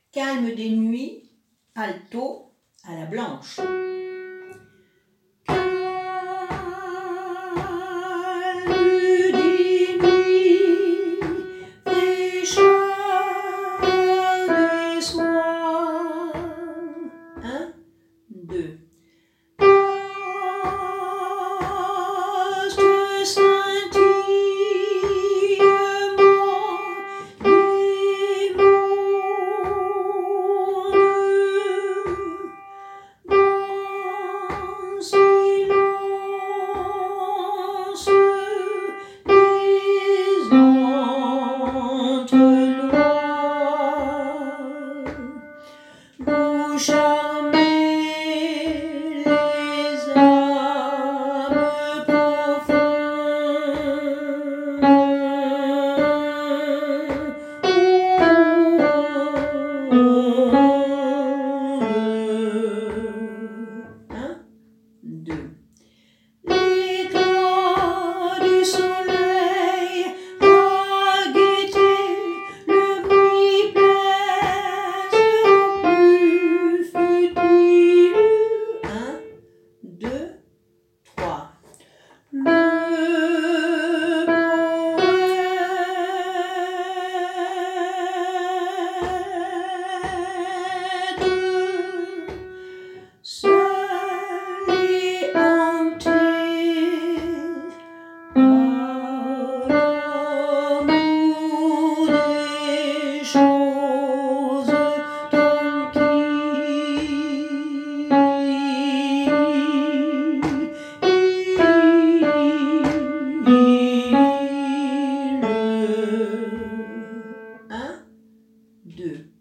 Calme des nuits, alto à la blanche. Un, deux. Vous charmez les âmes profondes. Un, deux. L'éclat du soleil, la gaieté, le bruit plaisent aux plus futiles. Un, deux, trois. Le poète seul et hanté par l'amour des choses tranquilles. Un, deux.